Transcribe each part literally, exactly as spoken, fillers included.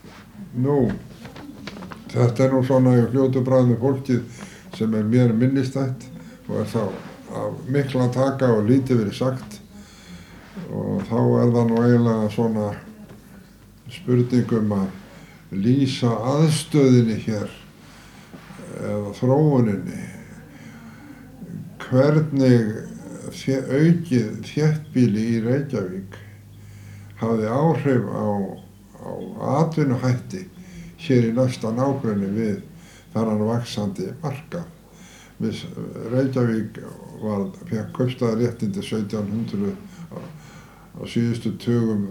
Nú, þetta er nú svona í fljótu bragði með fólkið sem er mér minnistætt og er þá af mikla að taka og lítið verið sagt, og þá er það nú eiginlega svona spurningum að lýsa aðstöðinni hér eða þróuninni, hvernig aukið þéttbýli í Reykjavík hafði áhrif á, á atvinnuhætti hér í næsta nágrenni við þennan vaxandi markað. Við Reykjavík var, fékk kaupstaðarréttindi sautján hundruð á, á síðustu tugum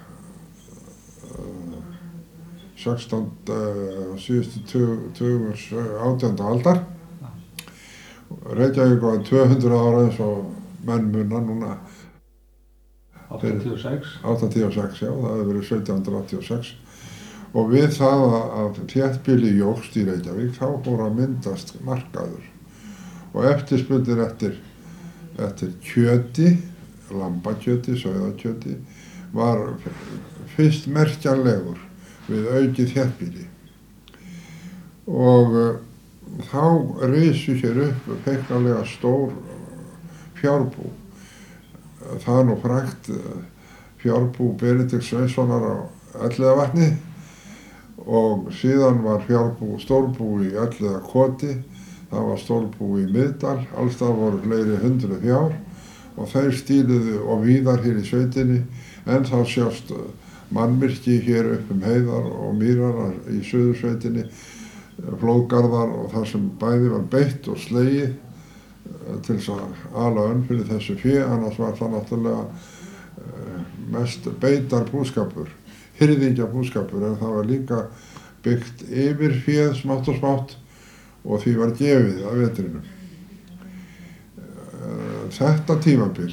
sextán, síðustu tugum átjándu aldar. Reykjavík var tvö hundruð ára eins og menn muna núna. áttatíu og sex. áttatíu og sex, já, það hefur verið sautján hundruð áttatíu og sex. Og við það að þéttbýli jókst í Reykjavík, þá fór að myndast markaður. Og eftirspurnir eftir, eftir kjöti, lambakjöti, sauðakjöti, var fyrst merkjanlegur við aukið þéttbýli. Og uh, þá risu hér upp feiknarlega stór fjárbú. Það er nú frægt fjárbú Benedikts Sveinssonar á Elliðavatni, og síðan var fjárbú, stórbú í Elliðakoti, það var stórbú í Miðdal, alls þar voru fleiri hundruð fjár, og þeir stíluðu og víðar hér í sveitinni, en þá sjást mannvirki hér upp um heiðar og mýrar í suðursveitinni, flóðgarðar, og þar sem bæði var beitt og slegið til þess að ala önn fyrir þessu fé, annars var það náttúrulega mest beitar búskapur, hirðingja búskapur, en það var líka byggt yfir féð smátt og smátt og því var gefið af vetrinum. Þetta tímabil,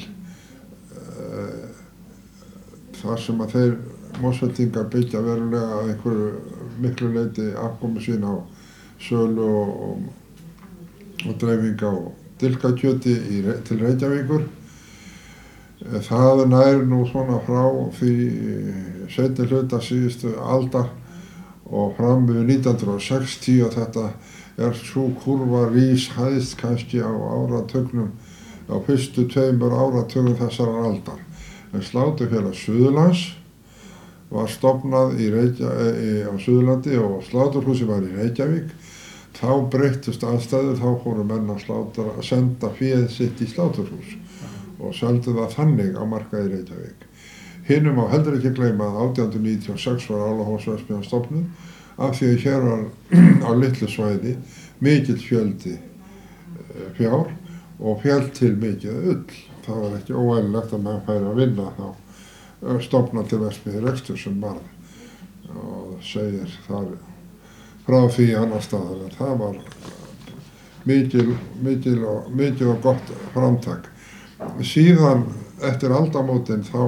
þar sem að þeir Mosfellingar byggja verulega að einhverju miklu leyti afkomu sín á sölu og, og, og dreifinga og dilkakjöti í, til Reykjavíkur. Það nær nú svona frá því seinni hluta síðustu aldar og fram við nítján hundruð sextíu, og þetta er sú kurva rís hæðst kannski á áratugnum, á fyrstu tveimur áratugum þessarar aldar. En Sláturfélag Suðurlands var stofnað í Reykja, í, á Suðurlandi, og sláturhúsið var í Reykjavík. Þá breyttust aðstæður, þá fóru menn að, slátra, að senda féð sitt í sláturhús og seldu það þannig á markaði í Reykjavík. Hinum má heldur ekki gleyma að átján hundruð níutíu og sex var Álahófsverksmiðjan stofnuð, af því að hér var á litlu svæði mikill fjöldi fjár og féll til mikið ull. Það var ekki óeðlilegt að menn færi að vinna þá stofna til verksmiðju rekstur sem varð, og segir þar frá því annar staðar, en það var mikil, mikil, og, mikil og gott framtak. Síðan eftir aldamótin þá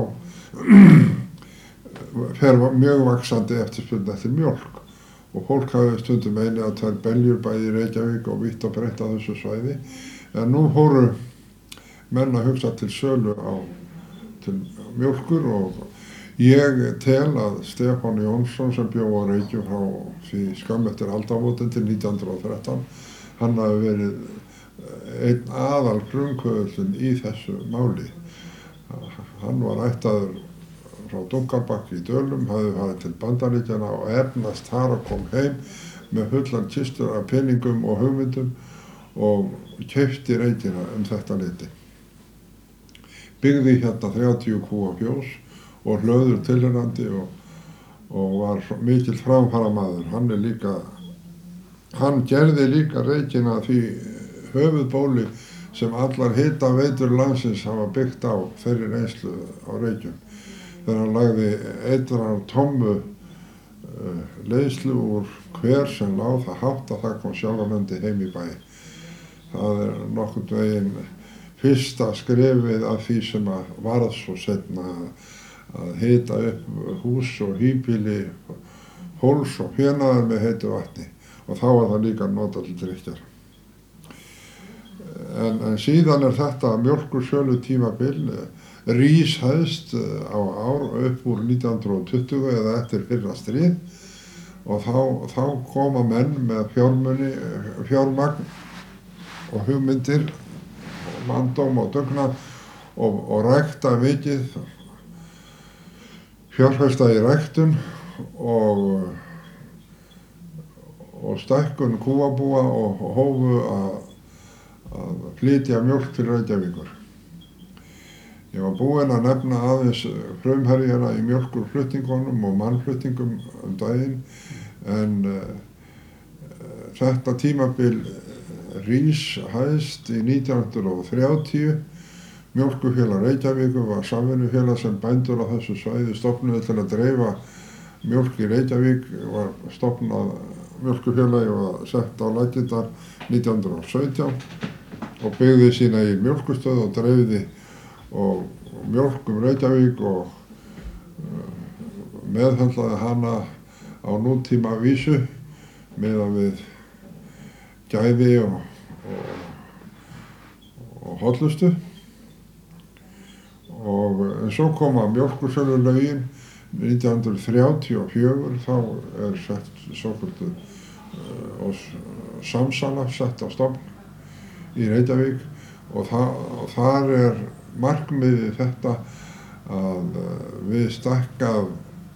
fer mjög vaxandi eftirspurn eftir mjólk, og fólk hafi stundum eini að tvær beljur bæði í Reykjavík og vítt og breytt á þessu svæði, en nú fóru menn að hugsa til sölu á til mjólkur, og ég tel að Stefán Jónsson sem bjó á Reykjum frá því skömmu eftir aldamótin til nítján hundruð og þrettán, hann hafi verið einn aðal frumkvöðullinn í þessu máli. Hann var ættaður frá Dunkarbakki í Dölum, hafði farið til Bandaríkjanna og efnast þar og kom heim með fullan kistur af peningum og hugmyndum og keypti Reykjuna um þetta leyti. Byggði hérna þrjátíu kúa fjós og hlöður tilheyrandi, og, og var mikill framfaramaður. Hann er líka, hann gerði líka Reykjuna því höfuðbóli sem allar hitaveitur landsins hafa byggt á þeirri reynslu á Reykjum. Þegar hann lagði eitrar tommu uh, leiðslu úr hver sem lá það hátt að það kom sjálfandi heim í bæ. Það er nokkurn veginn fyrsta skrefið af því sem að varð svo seinna að hita upp hús og híbýli, hóls og fénaðar með heitu vatni, og þá var það líka notað til drykkjar. En, en síðan er þetta mjólkursölu tímabil rís hæst á ár upp úr nítján hundruð og tuttugu eða eftir fyrra stríð, og þá, þá koma menn með fjármuni, fjármagn og hugmyndir og manndóm og dugnað og, og rækta mikið, fjárfesta í ræktun og, og stækkun kúabúa og hófu að, að flytja mjólk til Reykjavíkur. Ég var búinn að nefna aðeins frumherjana í mjólkurflutningunum og mannflutningum um daginn, en uh, þetta tímabil rís hæst í nítján hundruð þrjátíu. Mjólkurfélag Reykjavíkur var samvinnufélag sem bændur á þessu svæði stofnuðu til að dreifa mjólk í Reykjavík. Var stofnað mjólkurfélagi og var sett á laggirnar nítján hundruð sautján og byggði sína í mjólkurstöð og dreifði og mjólk um Reykjavík og uh, meðhöndlaði hana á nútíma vísu miðað við gæði og, og, og hollustu. Og svo koma mjólkursölulögin nítján hundruð þrjátíu og fjögur, þá er sett svokölluð uh, og samsala sett á stofn í Reykjavík og, þa og þar er markmiðið þetta að við stækkað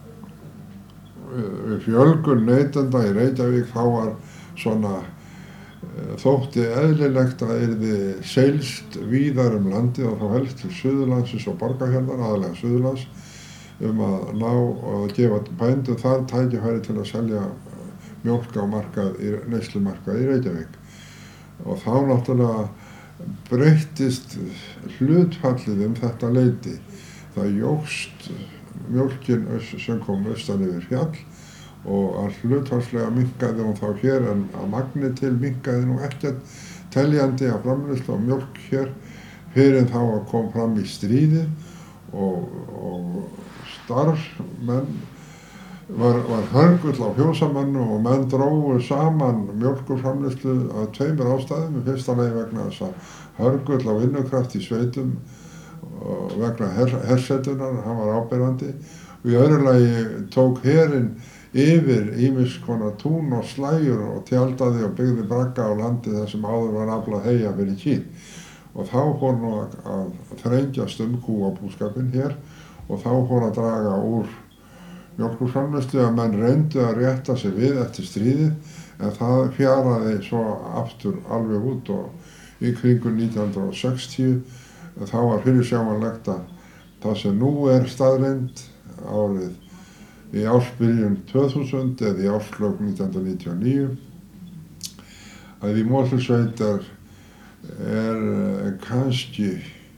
við fjölgun neytenda í Reykjavík. Þá var svona þótti eðlilegt að yrði seilst víðar um landið og þá helst til Suðurlandsins og Borgarfjarðar, aðalega Suðurlands, um að ná og gefa bændum þar tækifæri til að selja mjólk á markað, neyslumarkað í Reykjavík. Og þá náttúrulega breyttist hlutfallið um þetta leyti. Það jókst mjólkin sem kom austan yfir fjall og að hlutfallslega minnkaði hún þá hér, en að magni til minnkaði nú ekkert teljandi að framleiðslu á mjólk hér fyrir þá að kom fram í stríði og, og starfsmenn var, var hörgull á fjósamannu og menn drógu saman mjólkurframleiðslu af tveimur ástæðum. Í fyrsta lagi vegna þess að hörgull á vinnukraft í sveitum og vegna her, hersetunar, hann var áberandi, og í öðru lagi tók herinn yfir ýmis konar tún og slægjur og tjaldaði og byggði bragga á landi þar sem áður var aflað heyja fyrir kýr. Og þá fór nú að, að þrengjast um kúabúskapinn hér og þá fór að draga úr mjólkurframleiðslu að menn reyndu að rétta sig við eftir stríðið, en það fjaraði svo aftur alveg út og í kringum nítján hundruð sextíu þá var fyrirsjáanlegt að það sem nú er staðreynd árið í ársbyrjun tvö þúsund eða í árslok nítján hundruð níutíu og níu að í Mosfellssveit er, er kannski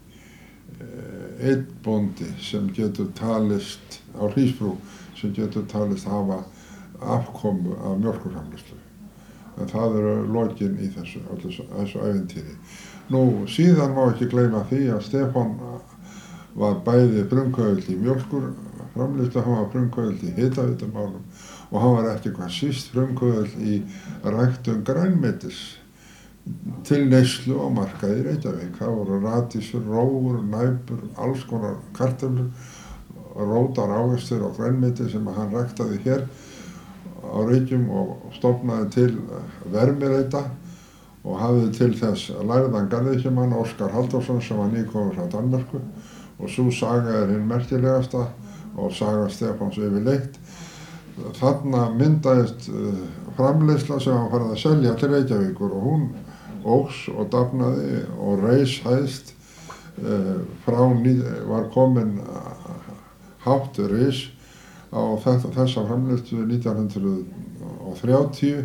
einn bóndi sem getur talist á Hrísbrú sem getur talist hafa afkomu af mjólkurframleiðslu. En það eru lokin í þessu, þessu, þessu ævintýri. Nú síðan má ekki gleyma því að Stefán var bæði frumkvöðull í mjólkurframleiðslu, hann var frumkvöðull í hitaveitumálum og hann var ekki hvað síst frumkvöðull í ræktun grænmetis til neyslu og markað í Reykjavík. Það voru radísur, rófur, næpur, alls konar kartöflur, rótar, ávextir og grænmeti sem hann ræktaði hér á Reykjum og stofnaði til vermireita og hafði til þess lærðan garðyrkjumann Óskar Halldórsson sem var nýkominn frá Danmörku, og sú saga er hinn merkilegasta og saga Stefáns yfirleitt. Þarna myndaðist framleiðsla sem hann farið að selja til Reykjavíkur og hún óx og dafnaði og reis hæst frá, var komin hátt ris á þessa framleiðslu nítján hundruð þrjátíu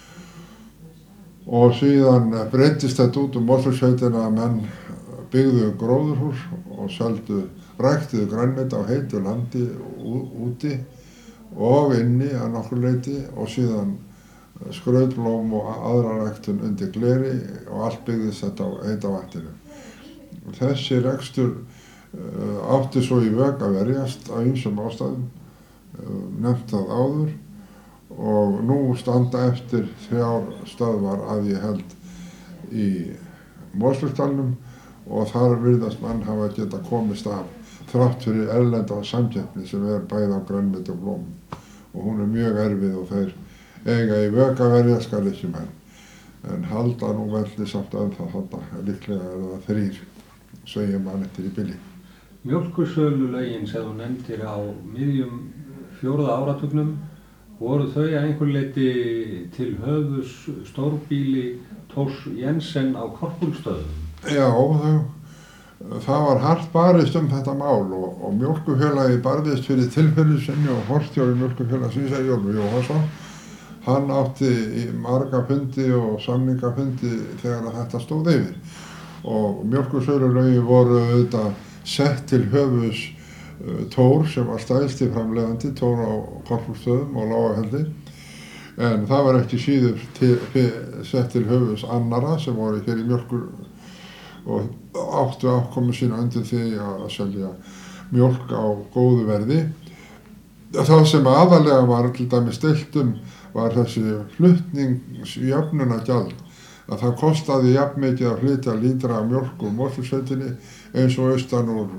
og síðan breyttist þetta út um Mosfellssveitina að menn byggðu gróðurhús og seldu, ræktuðu grænmeti á heitu landi úti og inni að nokkur leyti og síðan skrautblóm og aðra ræktun undir gleri og allt byggðist þetta á heita vatninu. Þessi rekstur uh, átti svo í veg að verjast af ýmsum ástæðum, uh, nefnt það áður, og nú standa eftir þrjár stöðvar að ég held í Mosfellsdalnum og þar virðast mann hafa geta komist af þrátt fyrir erlenda samkeppni sem er bæði á grænmeti og blómum. og hún er mjög erfið og þeir eiga í vök að verja skal ekki menn. En halda nú velli samt ennþá þarna, líklega er það þrír, segja mann eftir í bili. Mjólkursölulögin sem þú nefndir á miðjum fjórða áratugnum, voru þau að einhver leyti til höfuðs stórbíli Thors Jensen á Korpúlfsstöðum? Já, þau, það var hart barist um þetta mál og, og Mjólkurfélagið barðist fyrir tilfellu sinni og forstjóri Mjólkurfélagsins Eyjólfur Jóhannsson. Hann átti í marga fundi og samningafundi þegar þetta stóð yfir. Og mjólkursölulögin voru auðvitað sett til höfuðs uh, Thor sem var stærsti framleiðandi, Thor á Korpúlfsstöðum og Lágahelli. En það var ekki síður til, sett til höfuðs annara sem voru hér í mjólkur og áttu afkomu sína undir því að selja mjólk á góðu verði. Það sem aðalega var til dæmis deilt um var þessi flutningsjöfnunargjald, að það kostaði jafn mikið að flytja lítra af mjólk úr Mosfellssveitinni eins og austan úr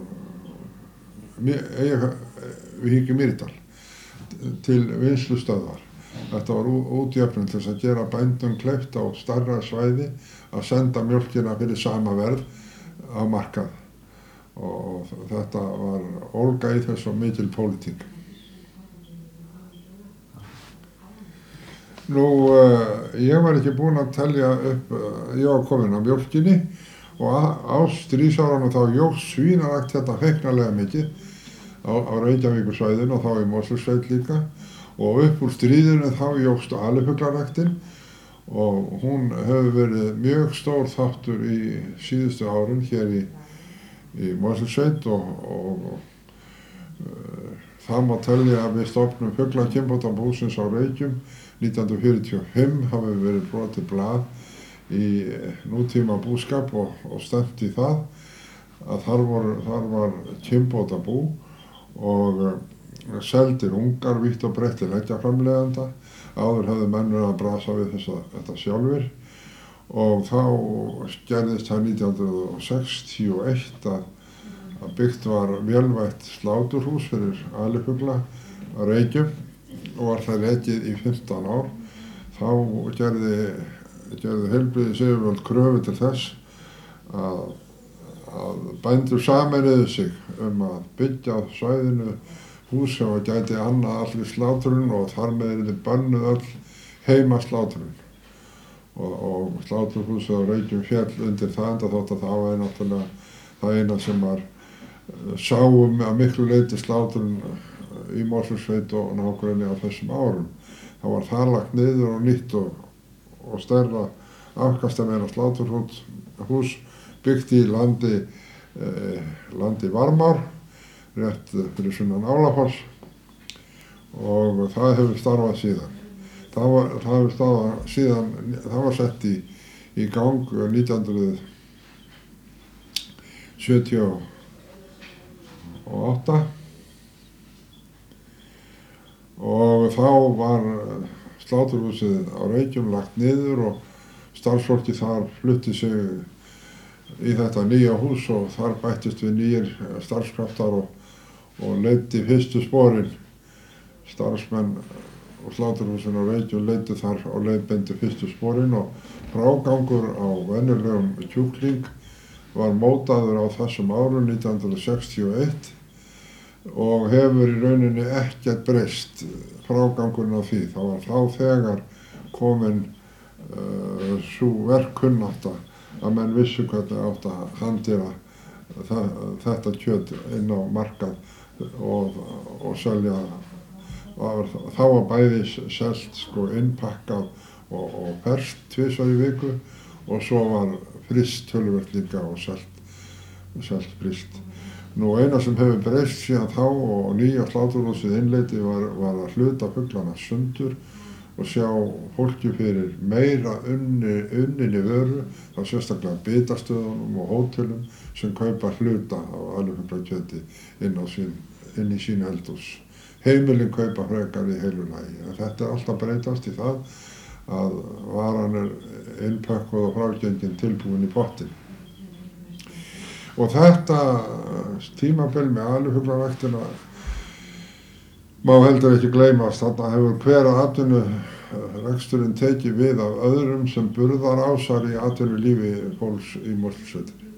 Vík í Mýrdal til vinnslustöðvar. Þetta var útjöfnun til þess að gera bændum kleift á stærra svæði að senda mjólkina fyrir sama verð á markað. Og þetta var ólga í þess og mikil pólitík. Nú, uh, ég var ekki búinn að telja upp, uh, ég var komin á mjólkinni og á stríðsárunum þá jókst svínarækt hérna feiknarlega mikið á, á Reykjavíkursvæðinu og þá í Mosfellssveit líka og upp úr stríðinu þá jókst alifuglaræktin og hún hefur verið mjög stór þáttur í síðustu árin hér í, í Mosfellssveit og, og uh, það má telja að við stofnum fuglakynbótabúsins á Reykjum nítján hundruð fjörutíu og fimm hafi verið brotið blað í nútíma búskap og, og stefnt í það að þar, voru, þar var kynbótabú og uh, seldir ungar vítt og breytt til eggjaframleiðenda. Áður hefðu menn verið að brasa við þessa, þetta sjálfur og þá gerðist það nítján hundruð sextíu og eitt að, að byggt var vélvætt sláturhús fyrir alifugla á Reykjum og var það rekið í fimmtán ár. Þá gerði, gerði heilbrigðisyfirvöld kröfu til þess að, að bændur sameinuðu sig um að byggja á svæðinu hús sem að gæti annað allir slátrun og þar með yrði bönnuð öll heima slátrun. Og, og sláturhúsið á Reykjum féll undir það enda þótt að það var náttúrulega það eina sem var sáum að miklu leyti slátrun í Mosfellssveit og nágrenni á þessum árum. Það var þar lagt niður og nýtt og, og stærra afkastameira sláturhús byggt í landi, eh, landi Varmár, rétt fyrir sunnan Álafoss og það hefur starfað síðan. Það var, það hefur starfað síðan, það var sett í, í gang nítján hundruð sjötíu og átta og þá var sláturhúsið á Reykjum lagt niður og starfsfólki þar flutti sig í þetta nýja hús og þar bættist við nýjir starfskraftar og, og leiddi fyrstu sporin. Starfsmenn og sláturhúsin á Reykjum leiddi þar og leiðbeindi fyrstu sporin og frágangur á venjulegum kjúkling var mótaður á þessum árum nítján hundruð sextíu og eitt og hefur í rauninni ekkert breyst frágangurinn á því. Það var þá þegar komin uh, sú verkkunnátta að menn vissu hvernig átt að handýra þetta kjöt inn á markað og, og selja. Var, þá var bæði selt sko innpakkað og, og ferskt tvisvar í viku og svo var fryst töluvert líka og selt, selt fryst. Nú eina sem hefur breyst síðan þá og nýja sláturhúsið innleiddi var, var að hluta fuglana sundur og sjá fólki fyrir meira unni, unninni vöru, þá sérstaklega bitastöðunum og hótelum sem kaupa hluta á alifuglakjöti inn, sín, inn í sín eldhús. Heimilin kaupa frekar í heilu lagi. En þetta er alltaf breytast í það að varan er innpökkuð og frágengin tilbúin í pottinn. Og þetta tímabil með alifuglaræktina má heldur ekki gleymast, þarna hefur hver atvinnureksturinn tekið við af öðrum sem burðarásar í atvinnulífi fólks í Mosfellssveitinni.